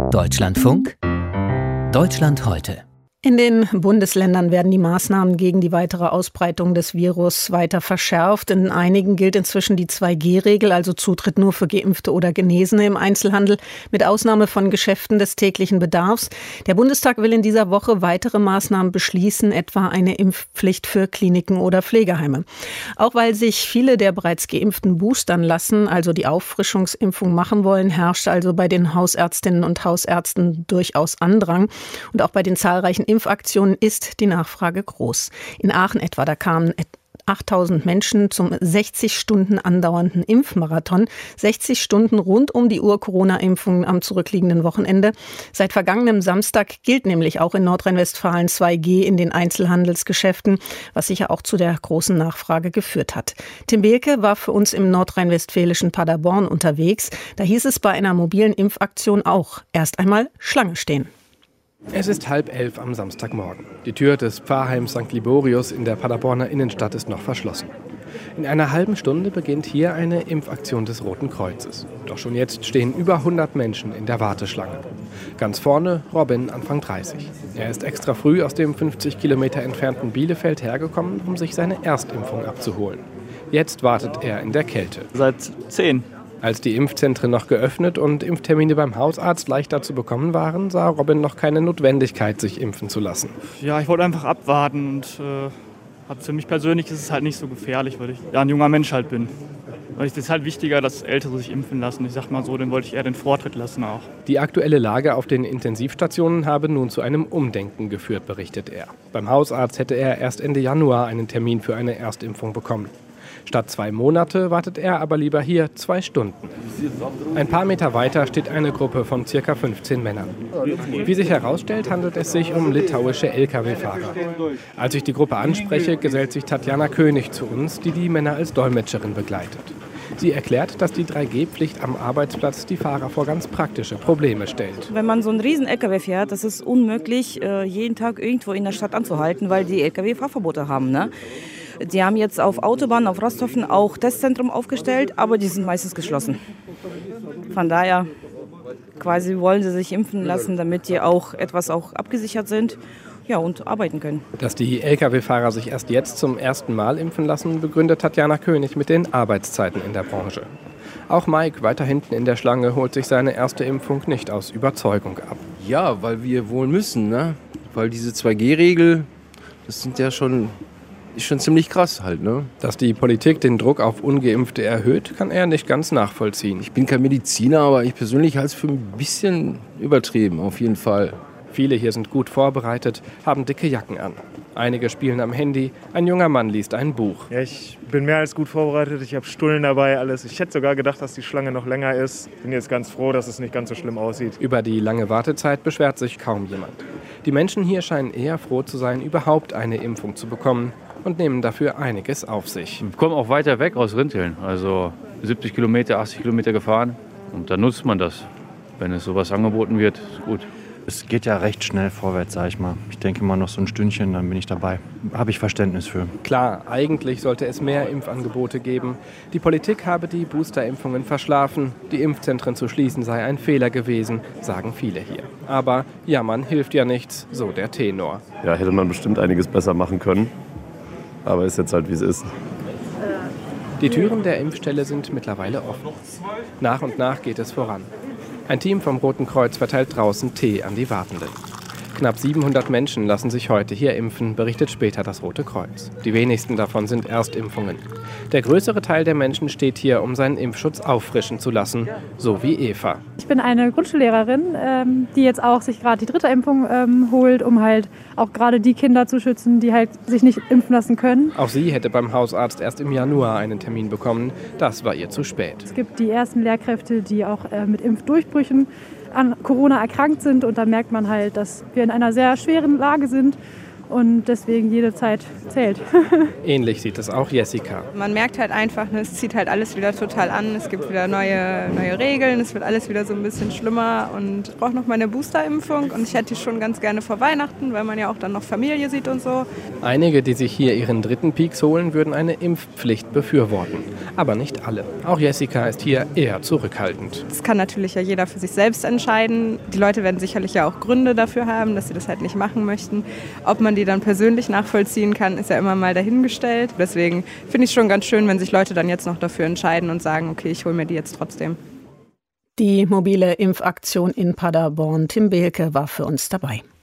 Deutschlandfunk Deutschland heute. In den Bundesländern werden die Maßnahmen gegen die weitere Ausbreitung des Virus weiter verschärft. In einigen gilt inzwischen die 2G-Regel, also Zutritt nur für Geimpfte oder Genesene im Einzelhandel, mit Ausnahme von Geschäften des täglichen Bedarfs. Der Bundestag will in dieser Woche weitere Maßnahmen beschließen, etwa eine Impfpflicht für Kliniken oder Pflegeheime. Auch weil sich viele der bereits Geimpften boostern lassen, also die Auffrischungsimpfung machen wollen, herrscht also bei den Hausärztinnen und Hausärzten durchaus Andrang. Und auch bei den zahlreichen Impfaktionen ist die Nachfrage groß. In Aachen etwa, da kamen 8.000 Menschen zum 60 Stunden andauernden Impfmarathon. 60 Stunden rund um die Uhr Corona-Impfungen am zurückliegenden Wochenende. Seit vergangenem Samstag gilt nämlich auch in Nordrhein-Westfalen 2G in den Einzelhandelsgeschäften, was sicher auch zu der großen Nachfrage geführt hat. Tim Behlke war für uns im nordrhein-westfälischen Paderborn unterwegs. Da hieß es bei einer mobilen Impfaktion auch erst einmal Schlange stehen. Es ist 10:30 am Samstagmorgen. Die Tür des Pfarrheims St. Liborius in der Paderborner Innenstadt ist noch verschlossen. In einer halben Stunde beginnt hier eine Impfaktion des Roten Kreuzes. Doch schon jetzt stehen über 100 Menschen in der Warteschlange. Ganz vorne Robin, Anfang 30. Er ist extra früh aus dem 50 Kilometer entfernten Bielefeld hergekommen, um sich seine Erstimpfung abzuholen. Jetzt wartet er in der Kälte. Seit 10. Als die Impfzentren noch geöffnet und Impftermine beim Hausarzt leichter zu bekommen waren, sah Robin noch keine Notwendigkeit, sich impfen zu lassen. Ja, ich wollte einfach abwarten und für mich persönlich ist es halt nicht so gefährlich, weil ich ja ein junger Mensch halt bin. Es ist halt wichtiger, dass Ältere sich impfen lassen. Ich sag mal so, dann wollte ich eher den Vortritt lassen auch. Die aktuelle Lage auf den Intensivstationen habe nun zu einem Umdenken geführt, berichtet er. Beim Hausarzt hätte er erst Ende Januar einen Termin für eine Erstimpfung bekommen. Statt 2 Monate wartet er aber lieber hier 2 Stunden. Ein paar Meter weiter steht eine Gruppe von ca. 15 Männern. Wie sich herausstellt, handelt es sich um litauische Lkw-Fahrer. Als ich die Gruppe anspreche, gesellt sich Tatjana König zu uns, die die Männer als Dolmetscherin begleitet. Sie erklärt, dass die 3G-Pflicht am Arbeitsplatz die Fahrer vor ganz praktische Probleme stellt. Wenn man so einen riesen LKW fährt, das ist unmöglich, jeden Tag irgendwo in der Stadt anzuhalten, weil die LKW Fahrverbote haben, ne? Die haben jetzt auf Autobahnen, auf Rasthofen auch Testzentrum aufgestellt, aber die sind meistens geschlossen. Von daher quasi wollen sie sich impfen lassen, damit die auch etwas auch abgesichert sind, ja, und arbeiten können. Dass die Lkw-Fahrer sich erst jetzt zum ersten Mal impfen lassen, begründet Tatjana König mit den Arbeitszeiten in der Branche. Auch Mike, weiter hinten in der Schlange, holt sich seine erste Impfung nicht aus Überzeugung ab. Ja, weil wir wohl müssen, ne? Weil diese 2G-Regel, das sind ja schon ziemlich krass halt, ne? Dass die Politik den Druck auf Ungeimpfte erhöht, kann er nicht ganz nachvollziehen. Ich bin kein Mediziner, aber ich persönlich halte es für ein bisschen übertrieben, auf jeden Fall. Viele hier sind gut vorbereitet, haben dicke Jacken an. Einige spielen am Handy, ein junger Mann liest ein Buch. Ja, ich bin mehr als gut vorbereitet, ich habe Stullen dabei, alles. Ich hätte sogar gedacht, dass die Schlange noch länger ist. Bin jetzt ganz froh, dass es nicht ganz so schlimm aussieht. Über die lange Wartezeit beschwert sich kaum jemand. Die Menschen hier scheinen eher froh zu sein, überhaupt eine Impfung zu bekommen und nehmen dafür einiges auf sich. Wir kommen auch weiter weg aus Rinteln, also 70 Kilometer, 80 Kilometer gefahren und dann nutzt man das. Wenn es sowas angeboten wird, ist gut. Es geht ja recht schnell vorwärts, sag ich mal. Ich denke mal noch so ein Stündchen, dann bin ich dabei. Habe ich Verständnis für. Klar, eigentlich sollte es mehr Impfangebote geben. Die Politik habe die Boosterimpfungen verschlafen. Die Impfzentren zu schließen sei ein Fehler gewesen, sagen viele hier. Aber jammern hilft ja nichts, so der Tenor. Ja, hätte man bestimmt einiges besser machen können. Aber ist jetzt halt, wie es ist. Die Türen der Impfstelle sind mittlerweile offen. Nach und nach geht es voran. Ein Team vom Roten Kreuz verteilt draußen Tee an die Wartenden. Knapp 700 Menschen lassen sich heute hier impfen, berichtet später das Rote Kreuz. Die wenigsten davon sind Erstimpfungen. Der größere Teil der Menschen steht hier, um seinen Impfschutz auffrischen zu lassen, so wie Eva. Ich bin eine Grundschullehrerin, die jetzt auch sich gerade die 3. Impfung holt, um halt auch gerade die Kinder zu schützen, die halt sich nicht impfen lassen können. Auch sie hätte beim Hausarzt erst im Januar einen Termin bekommen. Das war ihr zu spät. Es gibt die ersten Lehrkräfte, die auch mit Impfdurchbrüchen an Corona erkrankt sind und da merkt man halt, dass wir in einer sehr schweren Lage sind und deswegen jede Zeit zählt. Ähnlich sieht es auch Jessica. Man merkt halt einfach, es zieht halt alles wieder total an. Es gibt wieder neue Regeln, es wird alles wieder so ein bisschen schlimmer und ich brauche noch meine Boosterimpfung und ich hätte die schon ganz gerne vor Weihnachten, weil man ja auch dann noch Familie sieht und so. Einige, die sich hier ihren 3. Peaks holen, würden eine Impfpflicht befürworten. Aber nicht alle. Auch Jessica ist hier eher zurückhaltend. Das kann natürlich ja jeder für sich selbst entscheiden. Die Leute werden sicherlich ja auch Gründe dafür haben, dass sie das halt nicht machen möchten. Ob man die dann persönlich nachvollziehen kann, ist ja immer mal dahingestellt. Deswegen finde ich es schon ganz schön, wenn sich Leute dann jetzt noch dafür entscheiden und sagen, okay, ich hole mir die jetzt trotzdem. Die mobile Impfaktion in Paderborn. Tim Behlke war für uns dabei.